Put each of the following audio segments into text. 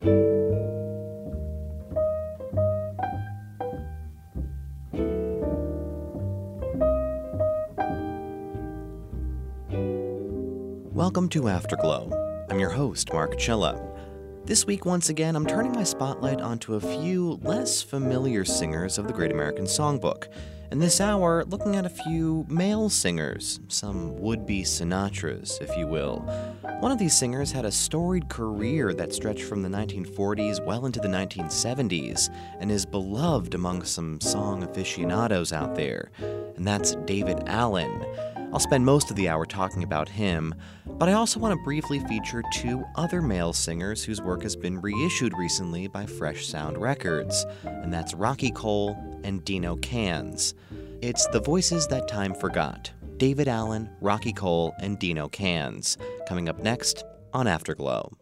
Welcome to Afterglow. I'm your host, Mark Chilla. This week, once again, I'm turning my spotlight onto a few less familiar singers of the Great American Songbook. And this hour, looking at a few male singers, some would-be Sinatras, if you will. One of these singers had a storied career that stretched from the 1940s well into the 1970s, and is beloved among some song aficionados out there. And that's David Allen. I'll spend most of the hour talking about him, but I also want to briefly feature two other male singers whose work has been reissued recently by Fresh Sound Records, and that's Rocky Cole and Dino Cans. It's the voices that time forgot. David Allen, Rocky Cole, and Dino Cans. Coming up next on Afterglow.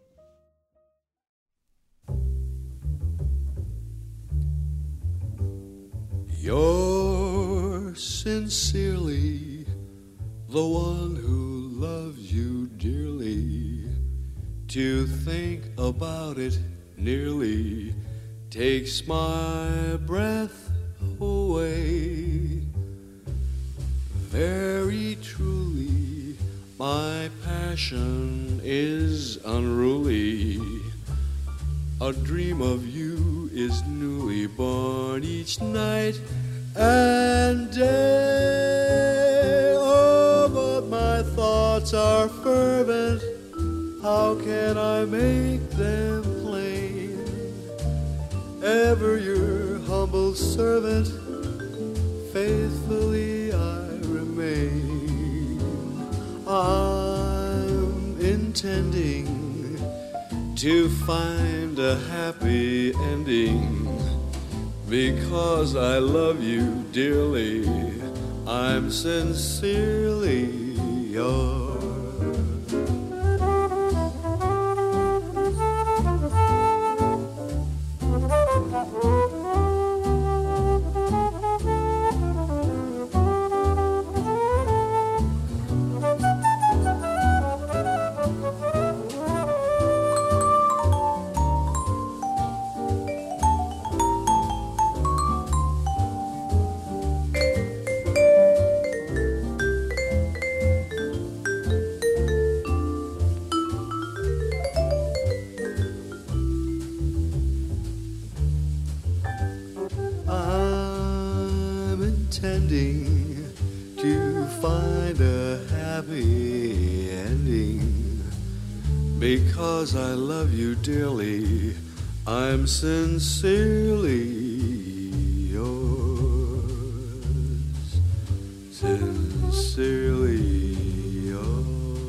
You're sincerely the one who loves you dearly. To think about it nearly takes my breath away. Very truly, my passion is unruly. A dream of you is newly born each night and day. Oh, but my thoughts are fervent. How can I make them plain? Ever your humble servant, faithfully I remain. I'm intending to find a happy ending. Because I love you dearly, I'm sincerely yours. Intending to find a happy ending. Because I love you dearly, I'm sincerely yours. Sincerely yours.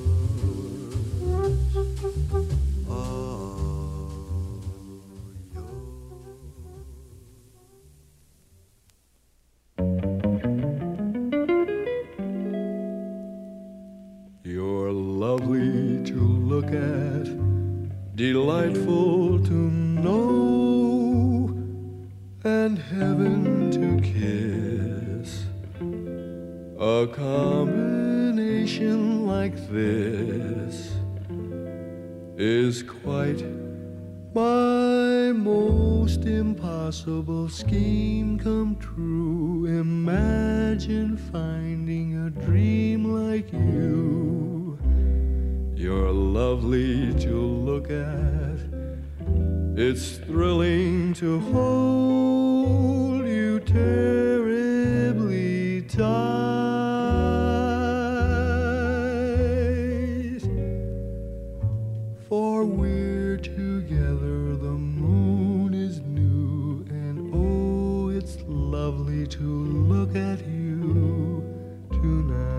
Delightful to know and heaven to kiss. A combination like this is quite my most impossible scheme come true. Imagine finding a dream like you. You're lovely to look at. It's thrilling to hold you terribly tight. For we're together, the moon is new, and oh, it's lovely to look at you tonight.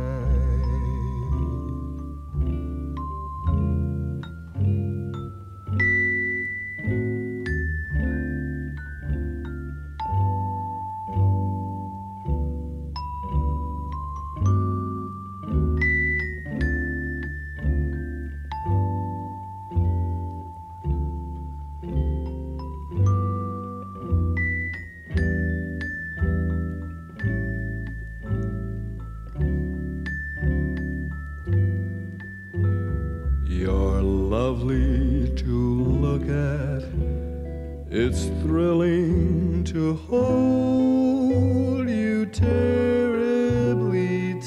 It's thrilling to hold you terribly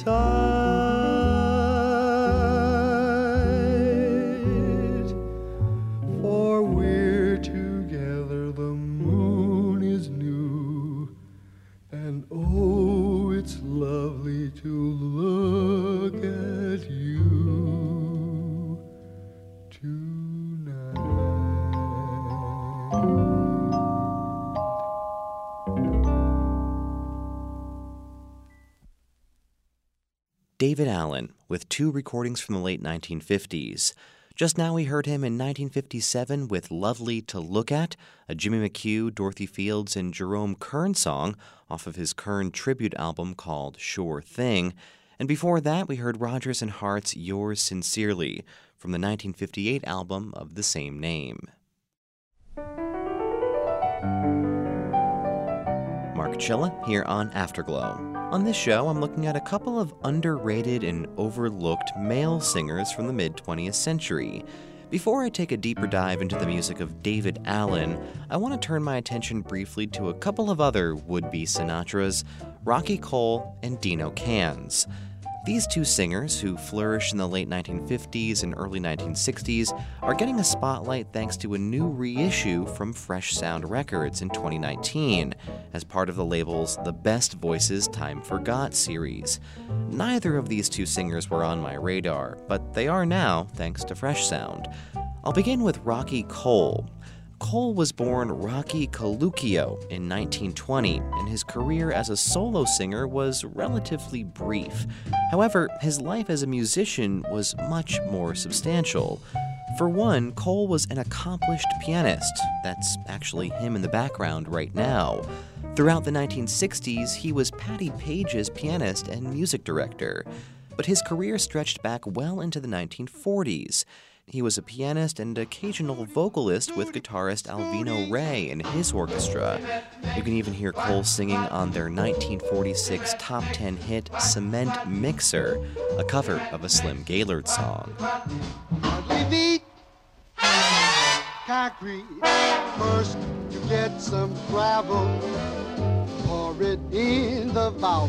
tight, for we're together, the moon is new, and oh, it's lovely to look at you tonight. David Allen, with two recordings from the late 1950s. Just now we heard him in 1957 with Lovely to Look At, a Jimmy McHugh, Dorothy Fields, and Jerome Kern song off of his Kern tribute album called Sure Thing. And before that, we heard Rodgers and Hart's Yours Sincerely from the 1958 album of the same name. Mark Chilla here on Afterglow. On this show, I'm looking at a couple of underrated and overlooked male singers from the mid-20th century. Before I take a deeper dive into the music of David Allen, I want to turn my attention briefly to a couple of other would-be Sinatras, Rocky Cole and Dino Cans. These two singers, who flourished in the late 1950s and early 1960s, are getting a spotlight thanks to a new reissue from Fresh Sound Records in 2019, as part of the label's The Best Voices Time Forgot series. Neither of these two singers were on my radar, but they are now, thanks to Fresh Sound. I'll begin with Rocky Cole. Cole was born Rocky Coluccio in 1920, and his career as a solo singer was relatively brief. However, his life as a musician was much more substantial. For one, Cole was an accomplished pianist. That's actually him in the background right now. Throughout the 1960s, he was Patti Page's pianist and music director. But his career stretched back well into the 1940s. He was a pianist and occasional vocalist with guitarist Alvino Rey and his orchestra. You can even hear Cole singing on their 1946 top 10 hit Cement Mixer, a cover of a Slim Gaillard song. Concrete. First you get some gravel, pour it in the valve.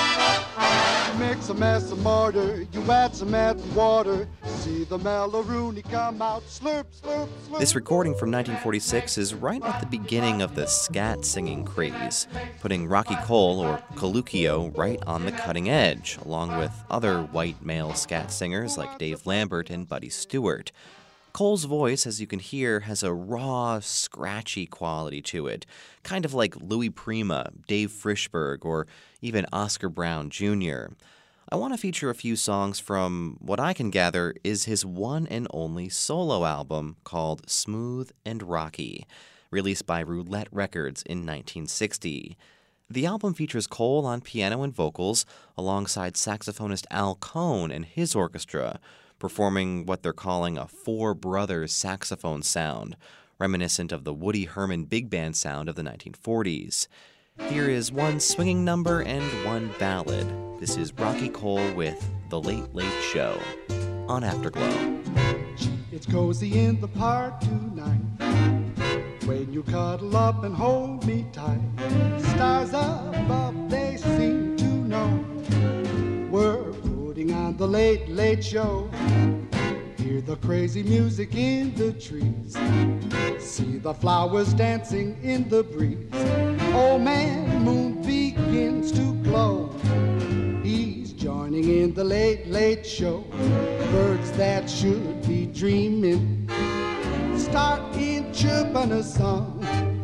Mix a mess of mortar, you add some water, see the Mellaroonie come out, slurp, slurp, slurp. This recording from 1946 is right at the beginning of the scat singing craze, putting Rocky Cole, or Coluccio, right on the cutting edge, along with other white male scat singers like Dave Lambert and Buddy Stewart. Cole's voice, as you can hear, has a raw, scratchy quality to it, kind of like Louis Prima, Dave Frischberg, or even Oscar Brown Jr. I want to feature a few songs from what I can gather is his one and only solo album called Smooth and Rocky, released by Roulette Records in 1960. The album features Cole on piano and vocals alongside saxophonist Al Cohn and his orchestra, performing what they're calling a Four Brothers saxophone sound, reminiscent of the Woody Herman big band sound of the 1940s. Here is one swinging number and one ballad. This is Rocky Cole with The Late Late Show on Afterglow. It's cozy in the park tonight, when you cuddle up and hold me tight. Stars above, they seem to know we're putting on the Late Late Show. Hear the crazy music in the trees, see the flowers dancing in the breeze. Old man moon begins to glow, he's joining in the Late Late Show. Birds that should be dreaming start in chirping a song,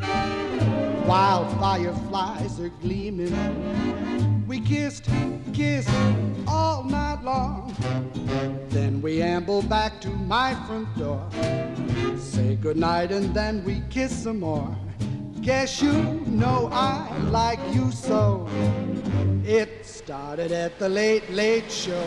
wild fireflies are gleaming. We kissed all night long, then we amble back to my front door, say goodnight and then we kiss some more. Guess you know I like you so. It started at the Late Late Show.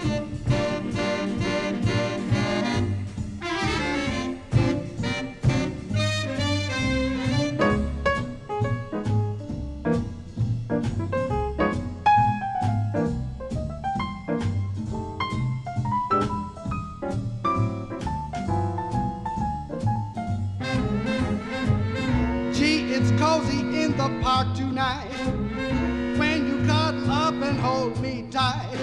Gee, it's cozy in the park tonight when you cuddle up and hold me tight.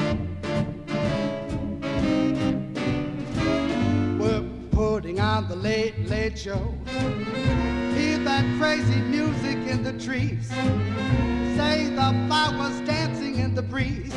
We're putting on the Late Late Show. Hear that crazy music in the trees. Say the flowers dancing in the breeze.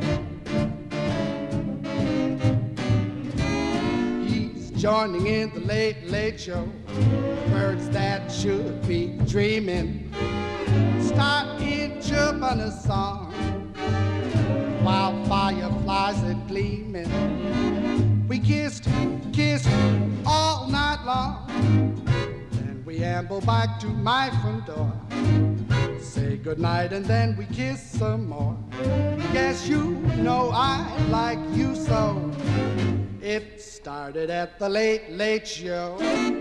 He's joining in the Late Late Show. Birds that should be dreaming start in chirping a song while fireflies are gleaming. We kissed all night long. Then we amble back to my front door, say goodnight, and then we kiss some more. Guess you know I like you so. It started at the Late Late Show.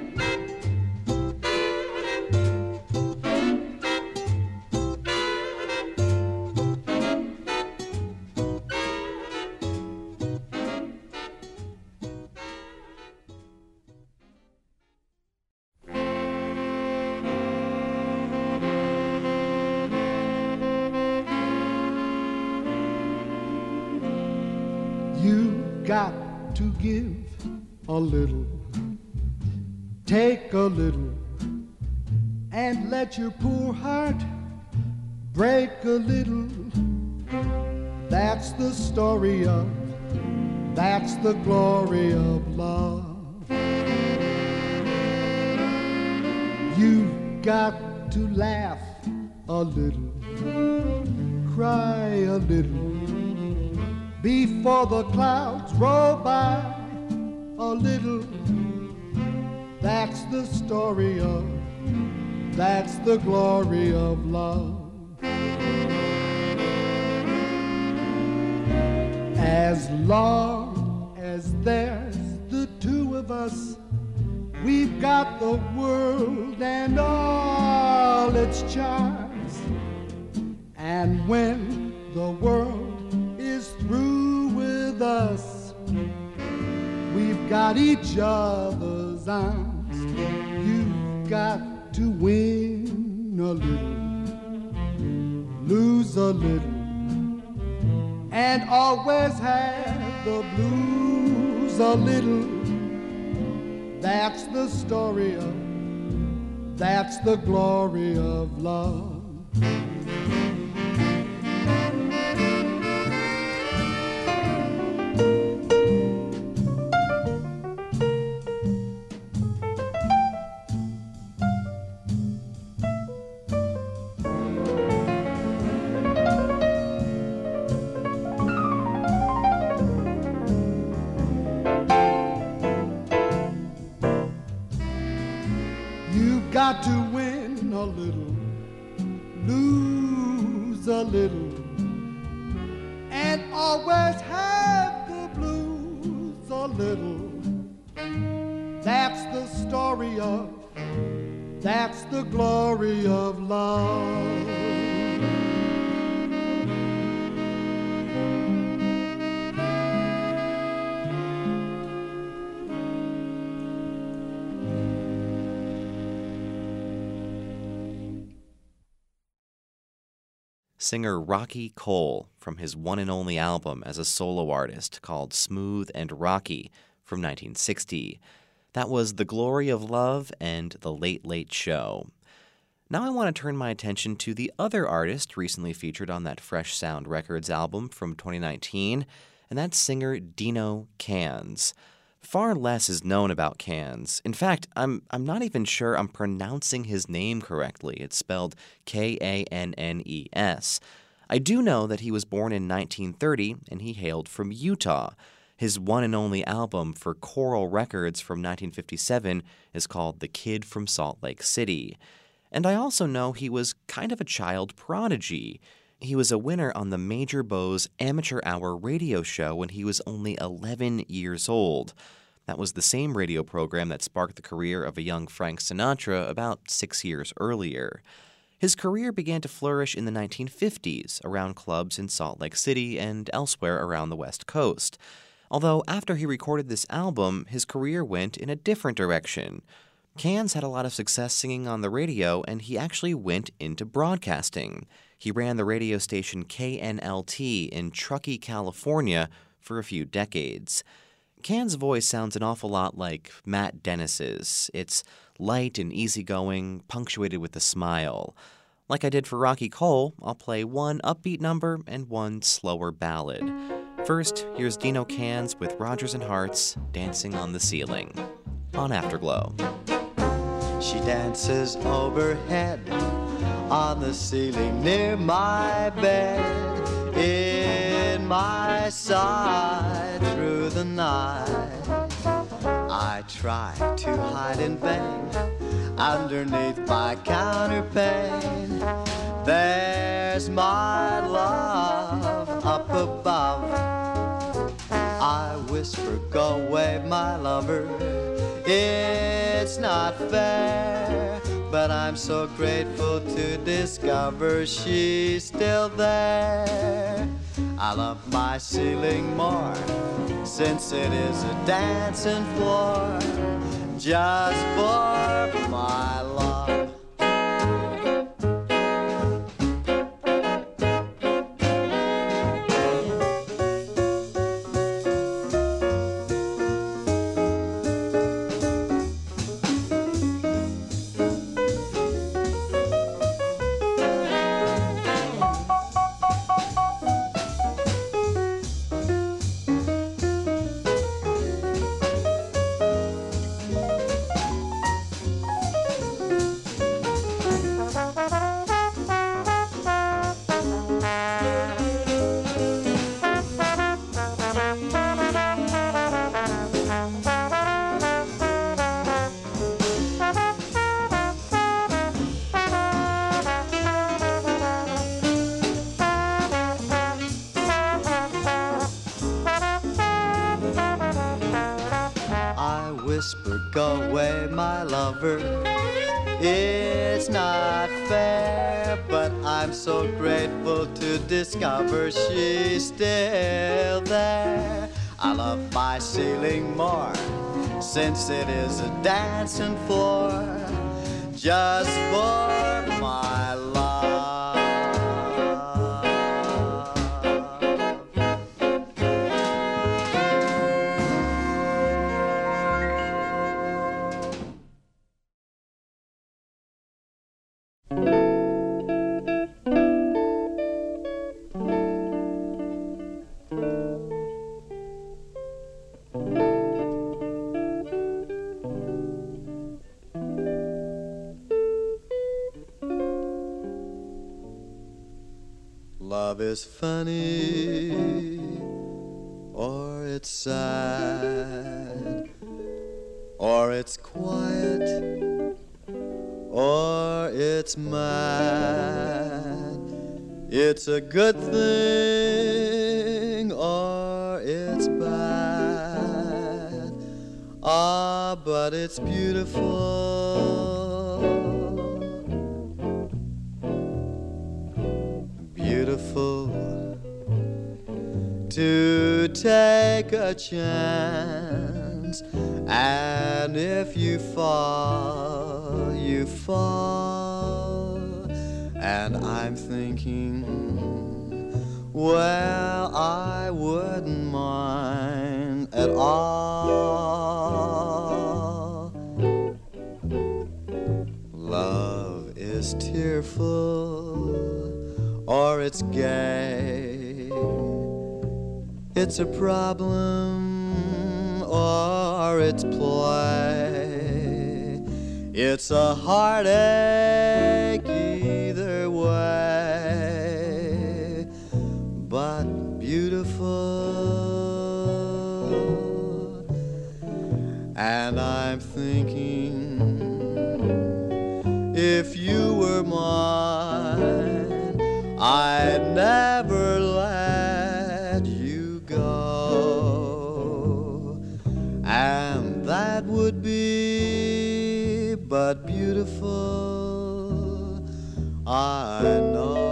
You got to give a little, take a little, and let your poor heart break a little. That's the story of, that's the glory of love. You've got to laugh a little, cry a little, before the clouds roll by a little. That's the story of, that's the glory of love. As long as there's the two of us, we've got the world and all its charms. And when the world is through with us, we've got each other's arms. You've got to win a little, lose a little, and always have the blues a little. That's the story of, that's the glory of love. Got to win a little, lose a little, and always have the blues a little. That's the story of, that's the glory of love. Singer Rocky Cole from his one and only album as a solo artist called Smooth and Rocky from 1960. That was The Glory of Love and The Late Late Show. Now I want to turn my attention to the other artist recently featured on that Fresh Sound Records album from 2019, and that's singer Dino Canz. Far less is known about Canz. In fact, I'm not even sure I'm pronouncing his name correctly. It's spelled Kannes. I do know that he was born in 1930 and he hailed from Utah. His one and only album for Coral Records from 1957 is called The Kid from Salt Lake City. And I also know he was kind of a child prodigy. He was a winner on the Major Bowes Amateur Hour radio show when he was only 11 years old. That was the same radio program that sparked the career of a young Frank Sinatra about 6 years earlier. His career began to flourish in the 1950s around clubs in Salt Lake City and elsewhere around the West Coast. Although after he recorded this album, his career went in a different direction. Cans had a lot of success singing on the radio, and he actually went into broadcasting. He ran the radio station KNLT in Truckee, California, for a few decades. Can's voice sounds an awful lot like Matt Dennis's. It's light and easygoing, punctuated with a smile. Like I did for Rocky Cole, I'll play one upbeat number and one slower ballad. First, here's Dino Cans with Rodgers and Hart's Dancing on the Ceiling on Afterglow. She dances overhead on the ceiling near my bed, in my side through the night. I try to hide in vain underneath my counterpane. There's my love up above. I whisper, go away, my lover. It's not fair, but I'm so grateful to discover she's still there. I love my ceiling more, since it is a dancing floor, just for my love. Whisper, go away, my lover. It's not fair, but I'm so grateful to discover she's still there. I love my ceiling more, since it is a dancing floor, just for my love. Love is funny, or it's sad, or it's quiet, or it's mad. It's a good thing, or it's bad. Ah, but it's beautiful. Beautiful to take a chance, and if you fall, you fall. And I'm thinking, well, I wouldn't mind at all. Love is tearful, or it's gay. It's a problem, or it's play. It's a heartache either way, but beautiful. And I'm thinking, if you were mine, I'd but beautiful, I know.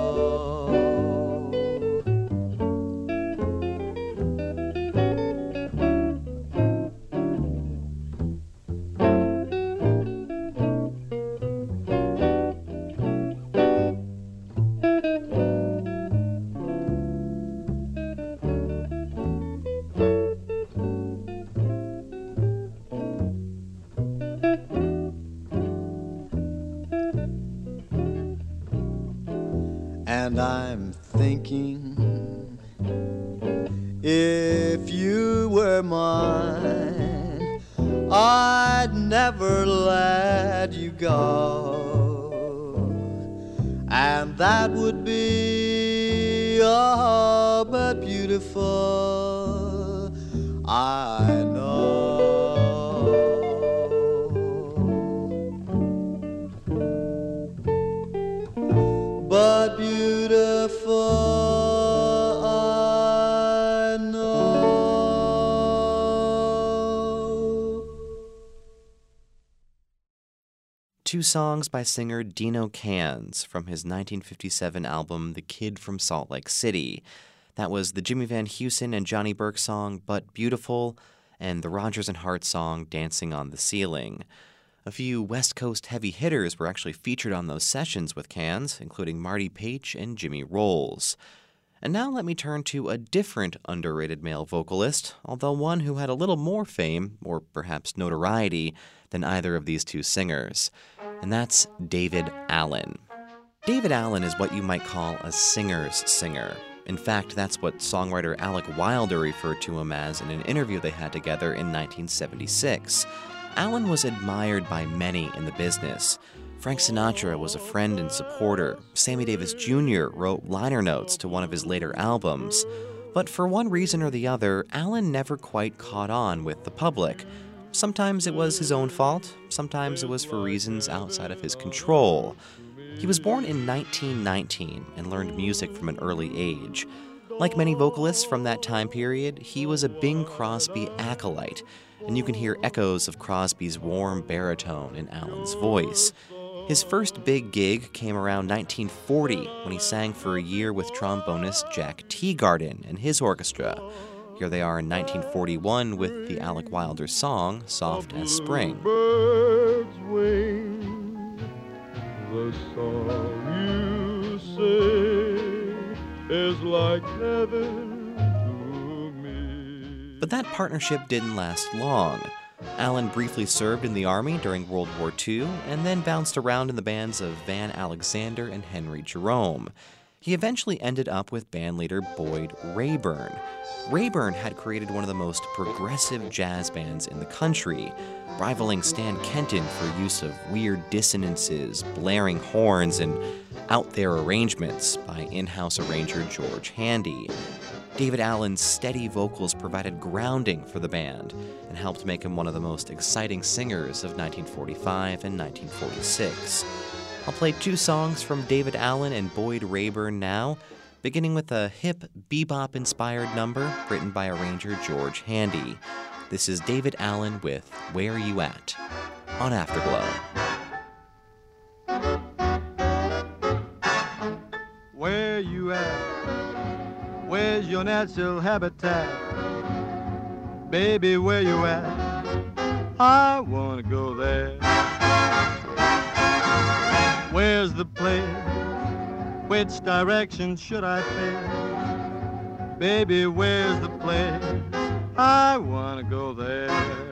And I'm thinking, if you were mine, I'd never let you go. And that would be all but beautiful, I know. But beautiful, I know. Two songs by singer Dino Cans from his 1957 album The Kid from Salt Lake City. That was the Jimmy Van Heusen and Johnny Burke song But Beautiful and the Rodgers and Hart song Dancing on the Ceiling. A few West Coast heavy hitters were actually featured on those sessions with Cans, including Marty Paich and Jimmy Rolls. And now let me turn to a different underrated male vocalist, although one who had a little more fame, or perhaps notoriety, than either of these two singers. And that's David Allen. David Allen is what you might call a singer's singer. In fact, that's what songwriter Alec Wilder referred to him as in an interview they had together in 1976. Allen was admired by many in the business. Frank Sinatra was a friend and supporter. Sammy Davis Jr. wrote liner notes to one of his later albums. But for one reason or the other, Allen never quite caught on with the public. Sometimes it was his own fault, sometimes it was for reasons outside of his control. He was born in 1919 and learned music from an early age. Like many vocalists from that time period, he was a Bing Crosby acolyte, and you can hear echoes of Crosby's warm baritone in Allen's voice. His first big gig came around 1940 when he sang for a year with trombonist Jack Teagarden and his orchestra. Here they are in 1941 with the Alec Wilder song, Soft as Spring. Birds wing, the song you sing is like heaven to me. But that partnership didn't last long. Allen briefly served in the Army during World War II and then bounced around in the bands of Van Alexander and Henry Jerome. He eventually ended up with bandleader Boyd Rayburn. Rayburn had created one of the most progressive jazz bands in the country, rivaling Stan Kenton for use of weird dissonances, blaring horns, and out-there arrangements by in-house arranger George Handy. David Allen's steady vocals provided grounding for the band and helped make him one of the most exciting singers of 1945 and 1946. I'll play two songs from David Allen and Boyd Rayburn now, beginning with a hip bebop-inspired number written by arranger George Handy. This is David Allen with Where You At? On Afterglow. Where you at? Where's your natural habitat? Baby, where you at? I wanna go there. Where's the place? Which direction should I face? Baby, where's the place? I wanna go there.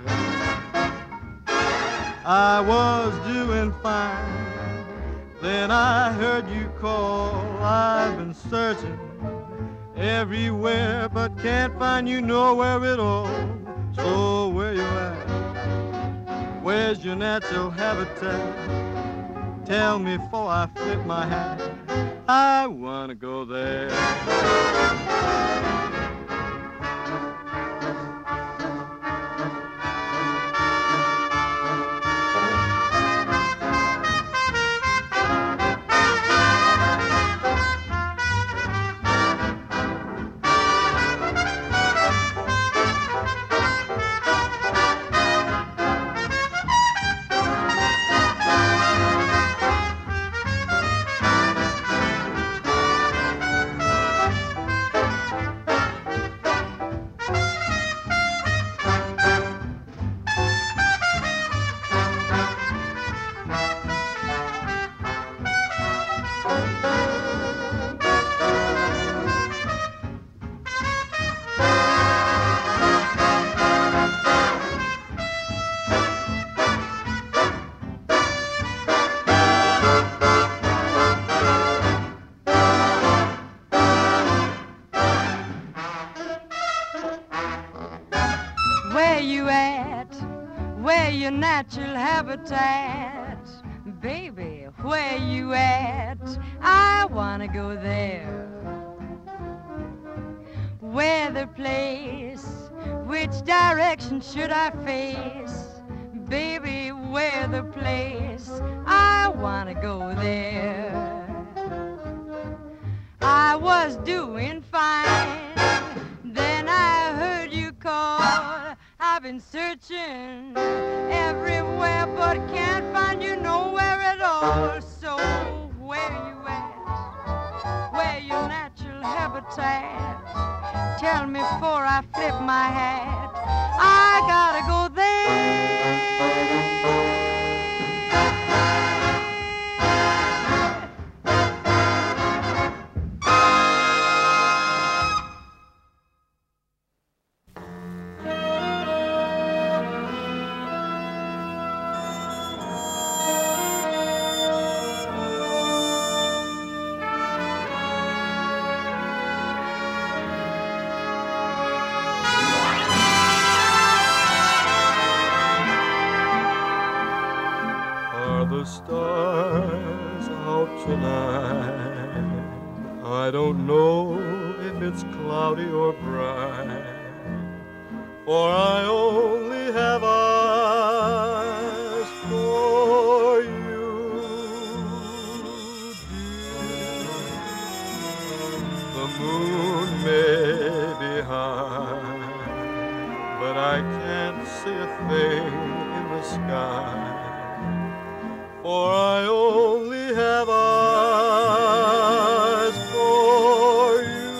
I was doing fine, then I heard you call. I've been searching everywhere, but can't find you nowhere at all. So where you at? Where's your natural habitat? Tell me before I flip my hat. I wanna go there. Where you at? Where your natural habitat? Baby, where you at? I wanna go there. Where the place? Which direction should I face? Baby, where the place? I wanna go there. I was doing fine, then I heard you call. I've been searching everywhere but can't find you nowhere at all. So where you at? Where your natural habitat? Tell me before I flip my hat. I gotta go there. The stars out tonight. I don't know if it's cloudy or bright, for I only have eyes for you, dear. The moon may be high, but I can't see a thing in the sky, for I only have eyes for you.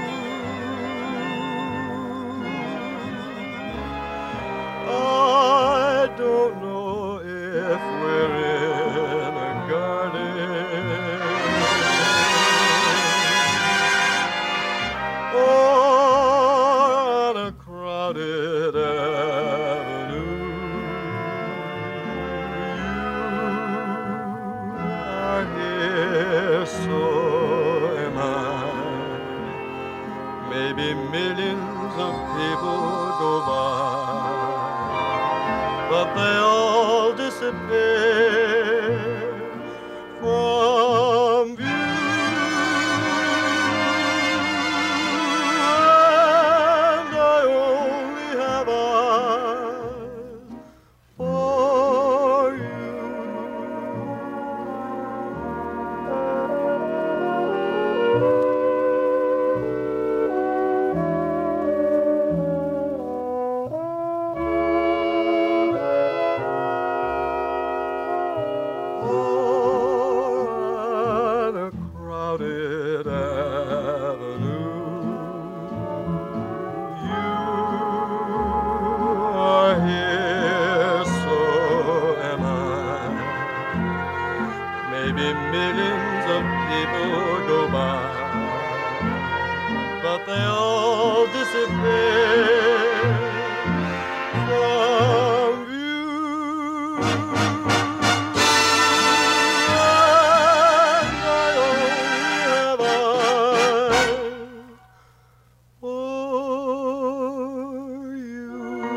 I don't know if we're in a garden or on a crowded avenue. So am I. Maybe millions of people go by, but they all disappear from view. And I only have eyes for you. Maybe millions of people go by, but they all disappear from view. And I only have eyes for you.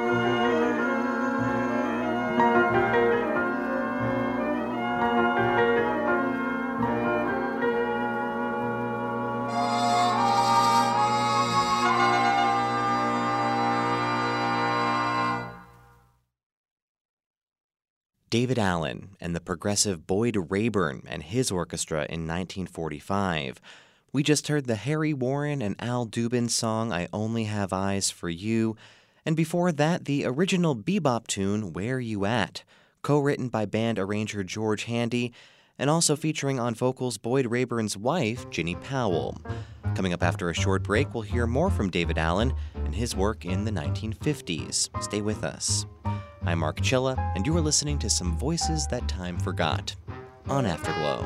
David Allen and the progressive Boyd Rayburn and his orchestra in 1945. We just heard the Harry Warren and Al Dubin song, I Only Have Eyes for You, and before that, the original bebop tune, Where You At, co-written by band arranger George Handy, and also featuring on vocals Boyd Rayburn's wife, Ginny Powell. Coming up after a short break, we'll hear more from David Allen and his work in the 1950s. Stay with us. I'm Mark Chilla, and you are listening to Some Voices That Time Forgot on Afterglow.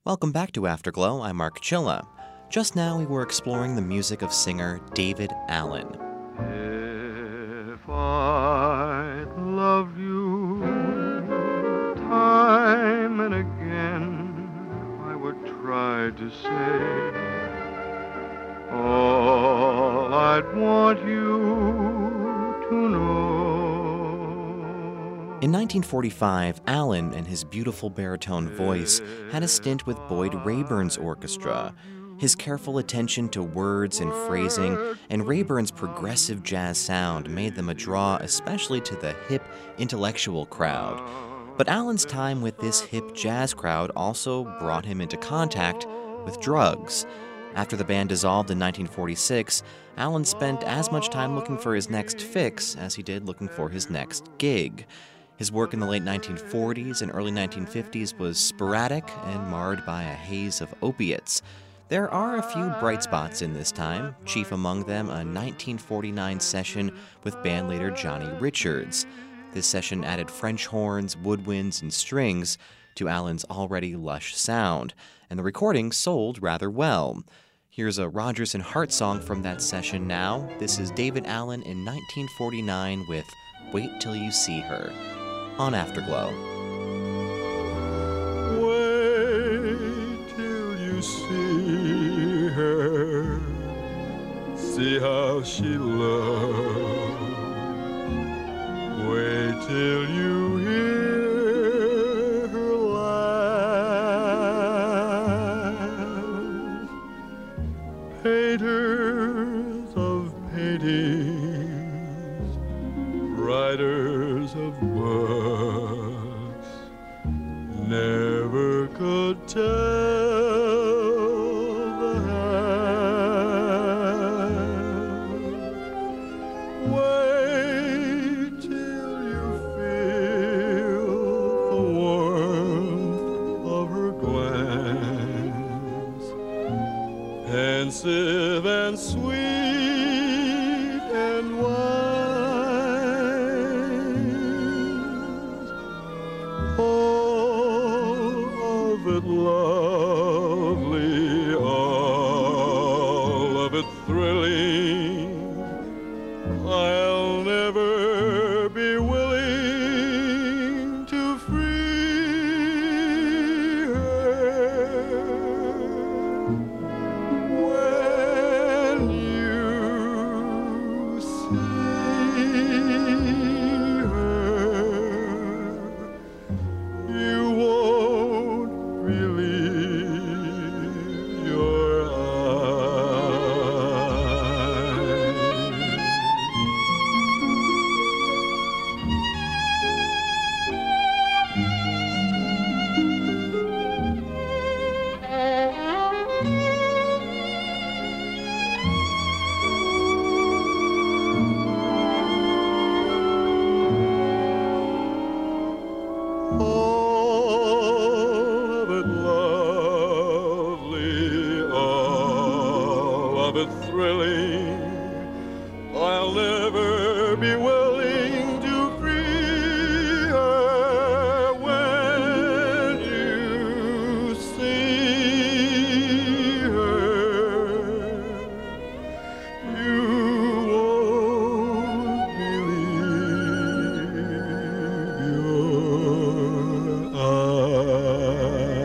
Welcome back to Afterglow. I'm Mark Chilla. Just now we were exploring the music of singer David Allen. If I'd loved you time and again, I would try to say all I'd want you to know. In 1945, Allen and his beautiful baritone voice had a stint with Boyd Raeburn's orchestra. His careful attention to words and phrasing and Raeburn's progressive jazz sound made them a draw especially to the hip, intellectual crowd. But Allen's time with this hip jazz crowd also brought him into contact with drugs. After the band dissolved in 1946, Allen spent as much time looking for his next fix as he did looking for his next gig. His work in the late 1940s and early 1950s was sporadic and marred by a haze of opiates. There are a few bright spots in this time, chief among them a 1949 session with bandleader Johnny Richards. This session added French horns, woodwinds, and strings to Allen's already lush sound, and the recording sold rather well. Here's a Rodgers and Hart song from that session now. This is David Allen in 1949 with Wait Till You See Her on Afterglow. Wait till you see her, see how she looks. Wait till you hear her laugh. Painters of paintings, writers of books, never could tell the half. Wait till you feel the warmth of her glance, pensive and sweet and wise, all of it lovely, all of it thrilling. I'll never be willing to free her. When you see her, you won't believe your eyes. All of it lovely, all of it thrilling. I'll never be willing to free her. When you see her, you won't believe your eyes.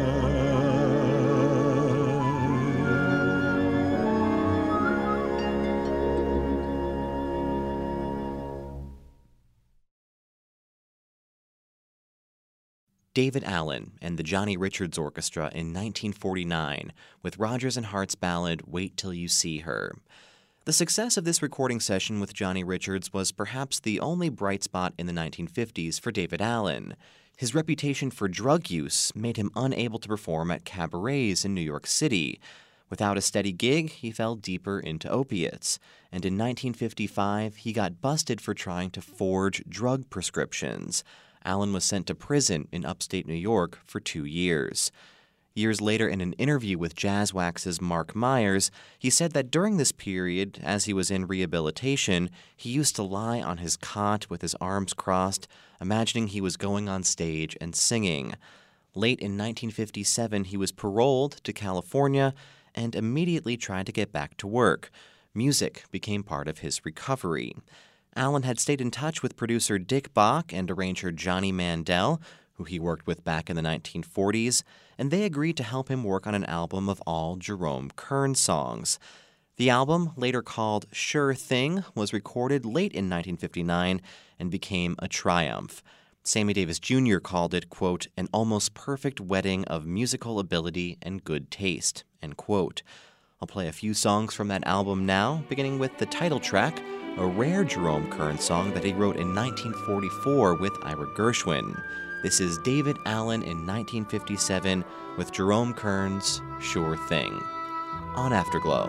David Allen and the Johnny Richards Orchestra in 1949 with Rodgers and Hart's ballad Wait Till You See Her. The success of this recording session with Johnny Richards was perhaps the only bright spot in the 1950s for David Allen. His reputation for drug use made him unable to perform at cabarets in New York City. Without a steady gig, he fell deeper into opiates, and in 1955 he got busted for trying to forge drug prescriptions. Allen was sent to prison in upstate New York for 2 years. Years later, in an interview with Jazzwax's Mark Myers, he said that during this period, as he was in rehabilitation, he used to lie on his cot with his arms crossed, imagining he was going on stage and singing. Late in 1957, he was paroled to California and immediately tried to get back to work. Music became part of his recovery. Allen had stayed in touch with producer Dick Bach and arranger Johnny Mandel, who he worked with back in the 1940s, and they agreed to help him work on an album of all Jerome Kern songs. The album, later called Sure Thing, was recorded late in 1959 and became a triumph. Sammy Davis Jr. called it, quote, an almost perfect wedding of musical ability and good taste, end quote. I'll play a few songs from that album now, beginning with the title track, a rare Jerome Kern song that he wrote in 1944 with Ira Gershwin. This is David Allen in 1957 with Jerome Kern's Sure Thing on Afterglow.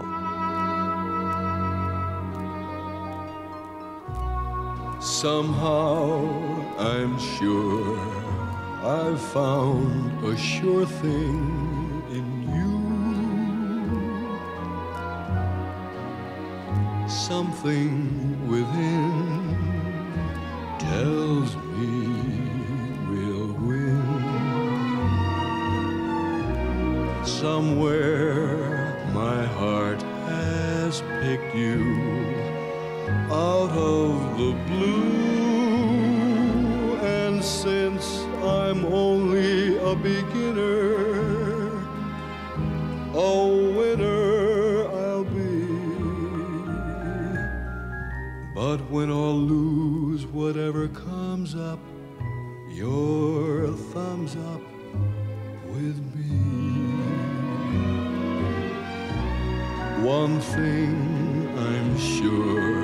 Somehow I'm sure I've found a sure thing in you. Something within tells me we'll win. Somewhere my heart has picked you out of the blue, and since I'm only a beginner, a winner I'll be. But win or lose, whatever comes up, your thumbs up with me. One thing I'm sure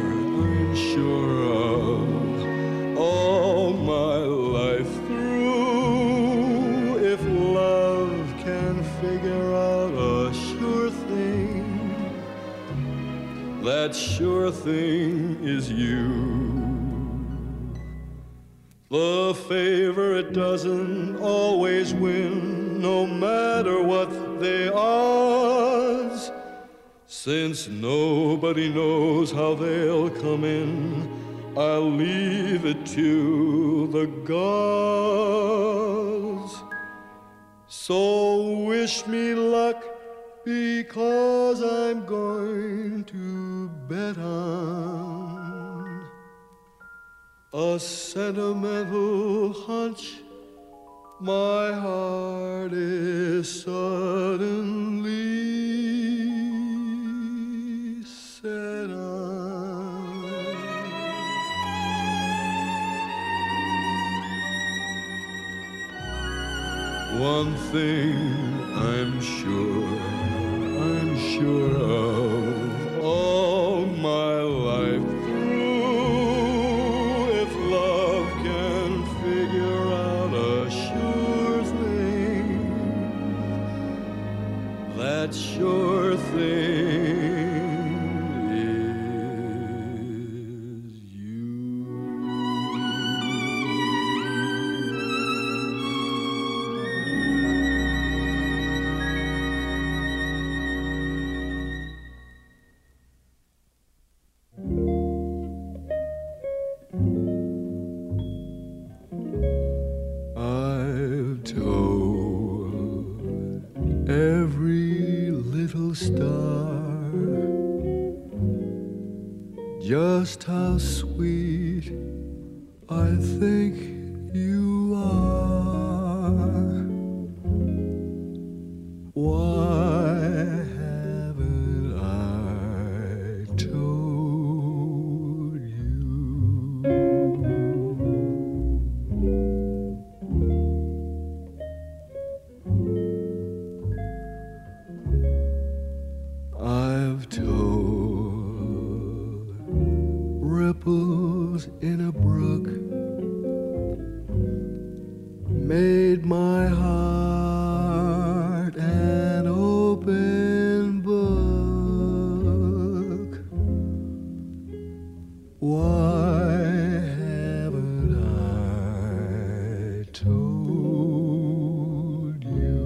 of all my life through, if love can figure out a sure thing, that sure thing is you. The favorite doesn't always win, no matter what they odds. Since nobody knows how they'll come in, I'll leave it to the gods. So wish me luck, because I'm going to bet on a sentimental hunch my heart is suddenly set on. One thing I'm sure of all my life through, if love can figure out a sure thing, that sure thing just how sweet I think you are. Why haven't I told you? I've told ripples in a brook made my heart an open book. Why haven't I told you?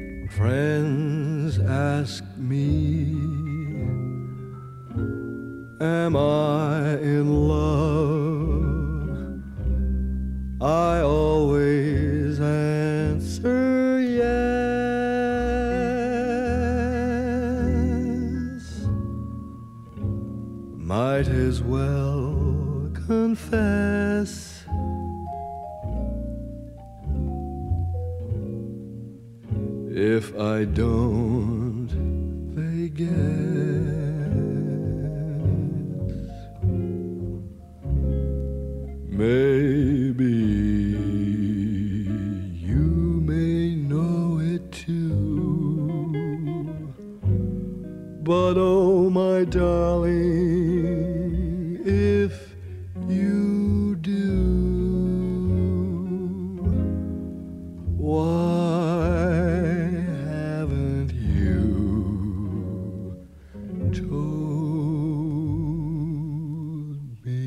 Friends ask me I'll confess, if I don't, they guess. Maybe you may know it too, but oh my darling, if you do, why haven't you told me?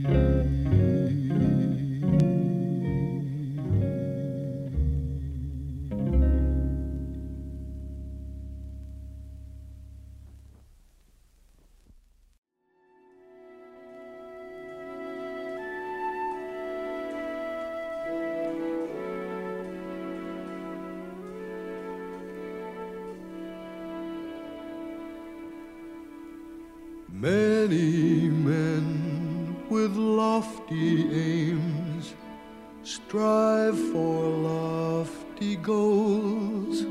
Many men with lofty aims strive for lofty goals.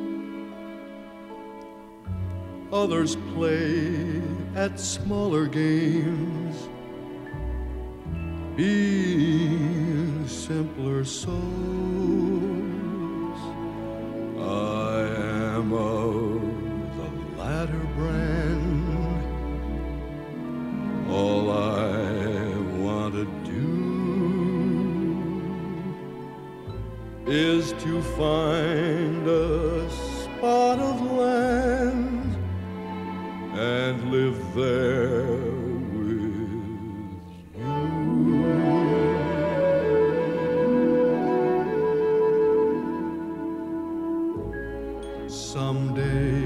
Others play at smaller games, being simpler souls. I am of the latter brand. All I want to do is to find a spot of land and live there with you. Someday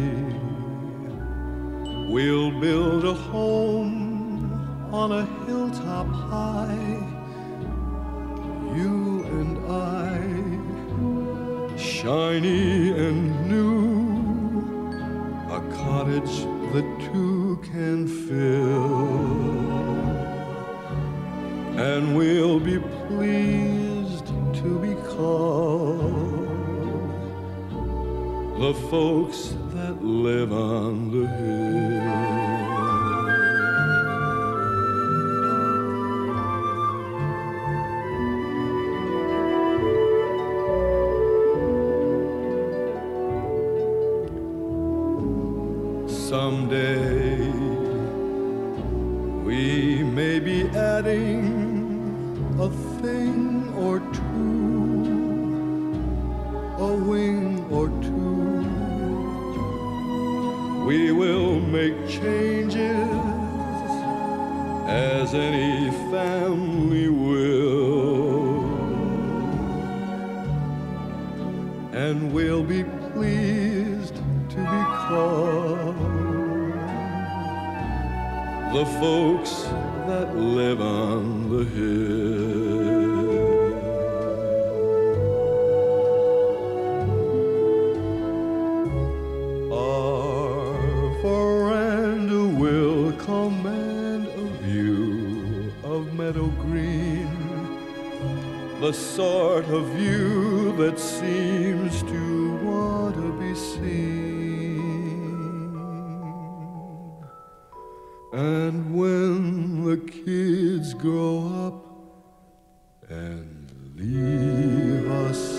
we'll build a home on a hilltop high, you and I, shiny and new, a cottage that two can fill, and we'll be pleased to be called the folks that live on the hill. Someday we may be adding a thing or two, a wing or two. We will make changes as any family will, and we'll be pleased to be called the folks that live on the hill. Our veranda will command a view of meadow green, the sort of view that seems to want to be seen. And when the kids grow up and leave us,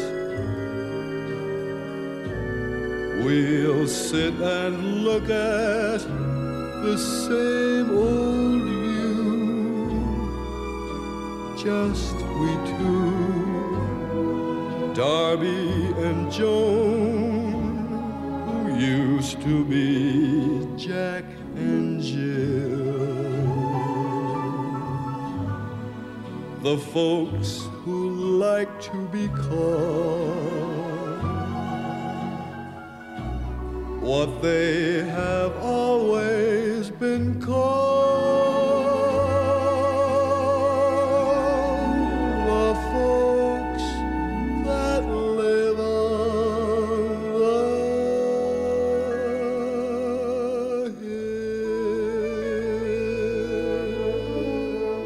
we'll sit and look at the same old view, just we two, Darby and Joan, who used to be Jack and Jill. The folks who like to be called what they have always been called, the folks that live on the hill.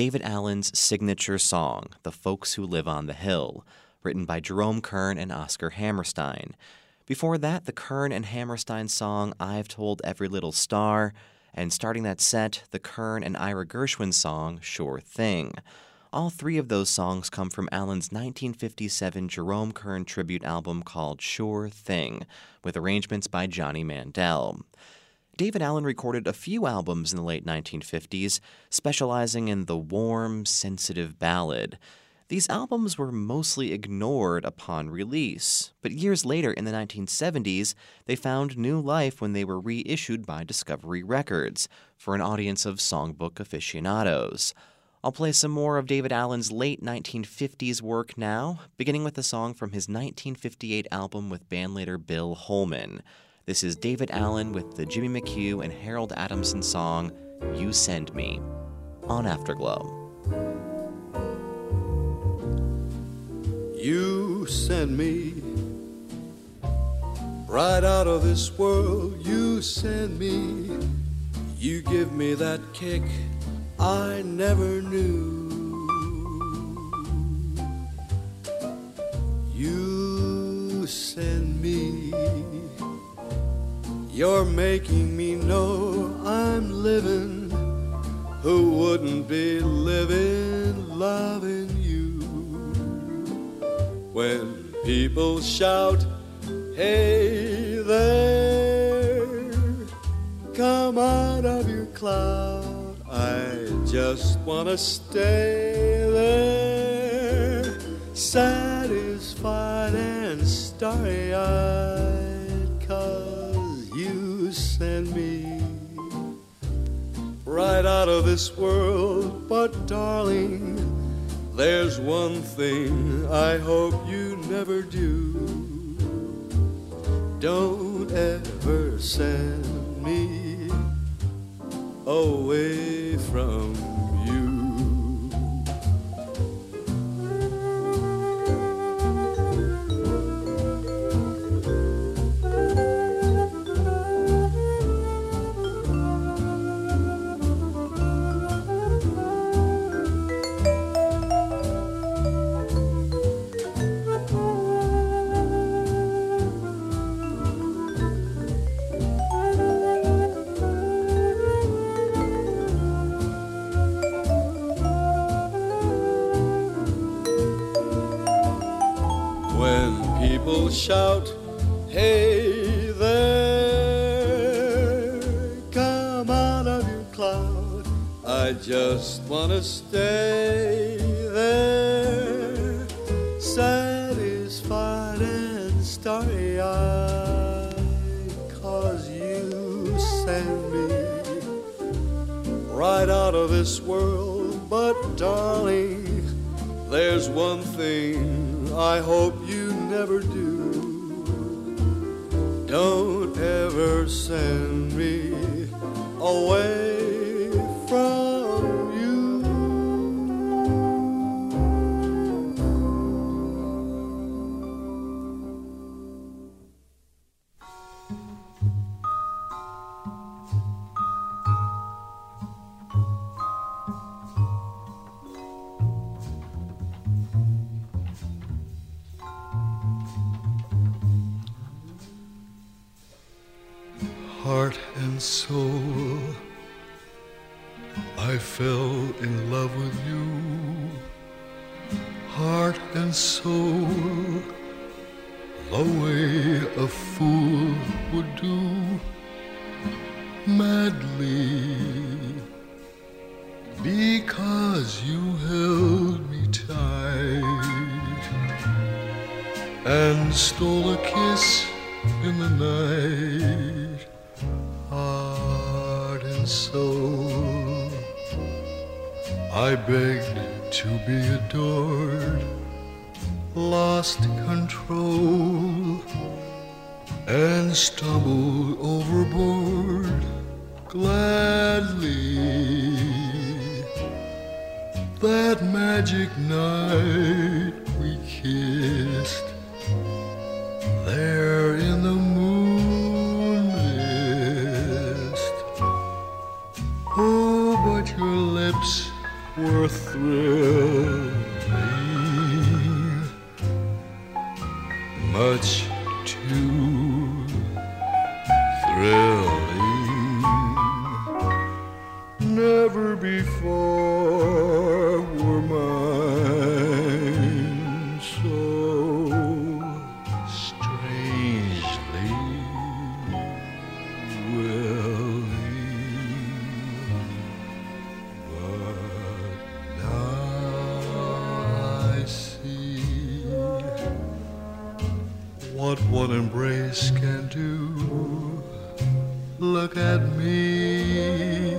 David Allen's signature song, The Folks Who Live on the Hill, written by Jerome Kern and Oscar Hammerstein. Before that, the Kern and Hammerstein song, I've Told Every Little Star, and starting that set, the Kern and Ira Gershwin song, Sure Thing. All three of those songs come from Allen's 1957 Jerome Kern tribute album called Sure Thing, with arrangements by Johnny Mandel. David Allen recorded a few albums in the late 1950s, specializing in the warm, sensitive ballad. These albums were mostly ignored upon release, but years later in the 1970s, they found new life when they were reissued by Discovery Records for an audience of songbook aficionados. I'll play some more of David Allen's late 1950s work now, beginning with a song from his 1958 album with bandleader Bill Holman. This is David Allen with the Jimmy McHugh and Harold Adamson song, You Send Me, on Afterglow. You send me right out of this world. You send me. You give me that kick I never knew. You send me. You're making me know I'm living. Who wouldn't be living, loving you? When people shout, hey there, come out of your cloud. I just want to stay there, satisfied and starry-eyed, 'cause you send me right out of this world. But darling, there's one thing I hope you never do. Don't ever send me away from you. Shout, hey there, come out of your cloud. I just want to stay there, satisfied and starry-eyed, 'cause you send me right out of this world. But darling, there's one thing I hope you never do. Don't ever send me away from you. Heart and soul, I fell in love with you. Heart and soul, the way a fool would do, madly, because you held me tight and stole a kiss in the night. Heart and soul, I begged to be adored, lost control, and stumbled overboard gladly. That magic night we kissed there in the moon mist. Oh, but your lips were too thrilling. Never before were mine so strangely willing. But now I see what one embrace can do. Look at me,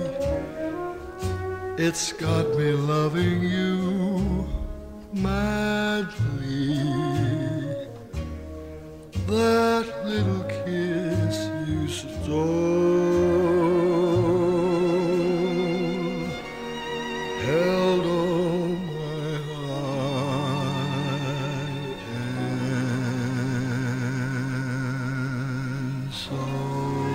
it's got me loving you madly. That little kiss you stole held all my heart and soul.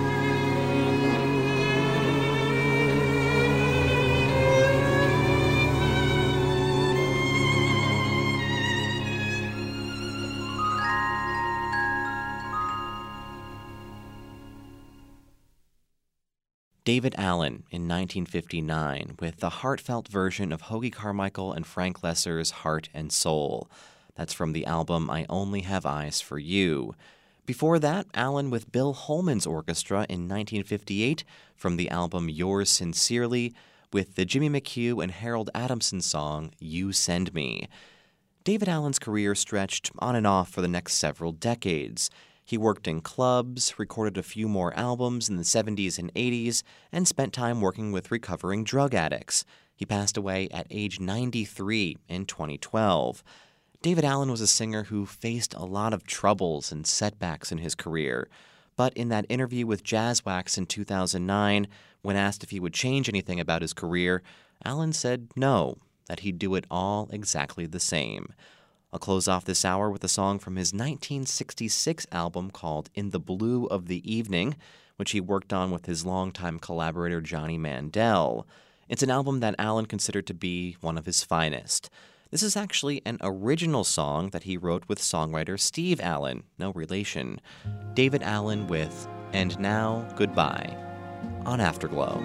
David Allen in 1959 with the heartfelt version of Hoagy Carmichael and Frank Loesser's Heart and Soul. That's from the album I Only Have Eyes for You. Before that, Allen with Bill Holman's orchestra in 1958 from the album Yours Sincerely with the Jimmy McHugh and Harold Adamson song You Send Me. David Allen's career stretched on and off for the next several decades. He worked in clubs, recorded a few more albums in the 70s and 80s, and spent time working with recovering drug addicts. He passed away at age 93 in 2012. David Allen was a singer who faced a lot of troubles and setbacks in his career. But in that interview with Jazzwax in 2009, when asked if he would change anything about his career, Allen said no, that he'd do it all exactly the same. I'll close off this hour with a song from his 1966 album called In the Blue of the Evening, which he worked on with his longtime collaborator Johnny Mandel. It's an album that Allen considered to be one of his finest. This is actually an original song that he wrote with songwriter Steve Allen, no relation. David Allen with And Now Goodbye on Afterglow.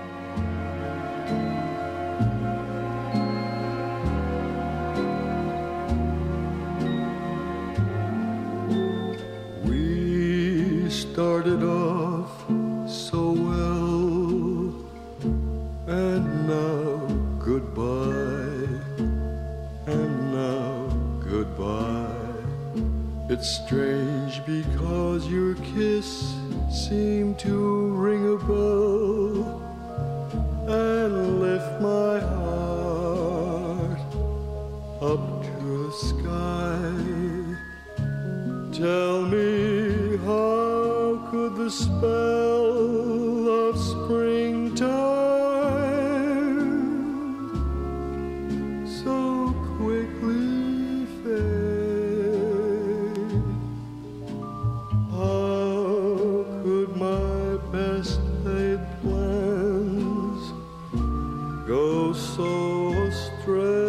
Started off so well, and now goodbye, and now goodbye. It's strange because your kiss seemed to ring a bell and lift my heart up to the sky. Tell me, how could the spell of springtime so quickly fade? How could my best laid plans go so astray?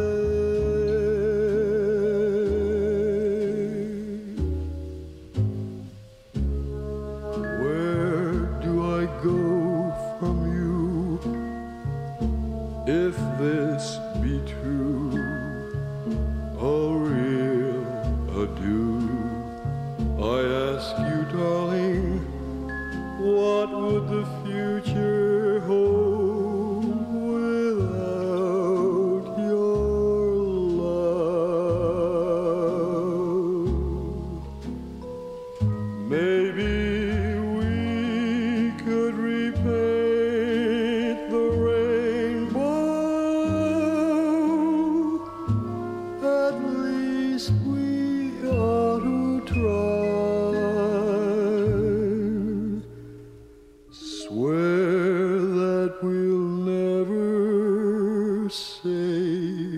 If this be true, a real adieu, I ask you, darling, what would the future hold without your love? Maybe we could repaint the rainbow. At least we ought to try. Swear that we'll never say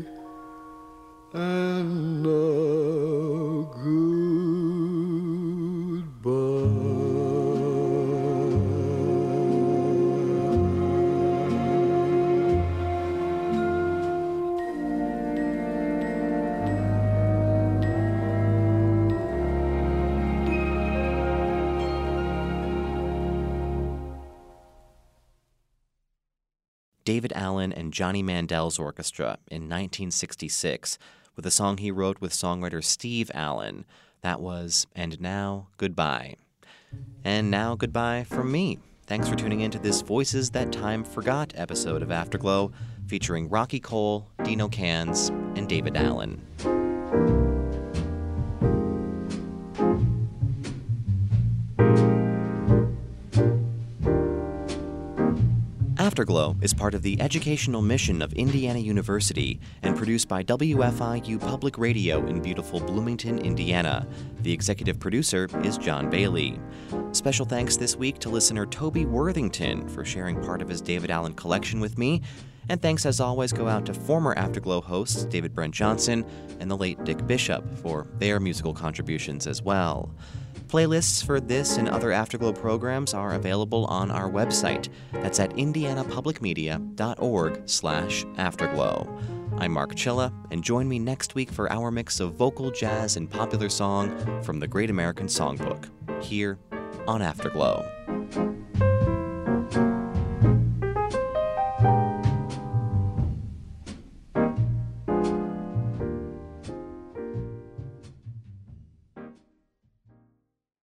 and now goodbye. David Allen and Johnny Mandel's orchestra in 1966 with a song he wrote with songwriter Steve Allen. That was And Now, Goodbye. And now, goodbye from me. Thanks for tuning in to this Voices That Time Forgot episode of Afterglow, featuring Rocky Cole, Dino Cans, and David Allen. Afterglow is part of the educational mission of Indiana University and produced by WFIU Public Radio in beautiful Bloomington, Indiana. The executive producer is John Bailey. Special thanks this week to listener Toby Worthington for sharing part of his David Allen collection with me. And thanks as always go out to former Afterglow hosts David Brent Johnson and the late Dick Bishop for their musical contributions as well. Playlists for this and other Afterglow programs are available on our website. That's at indianapublicmedia.org/afterglow. I'm Mark Chilla, and join me next week for our mix of vocal, jazz, and popular song from the Great American Songbook, here on Afterglow.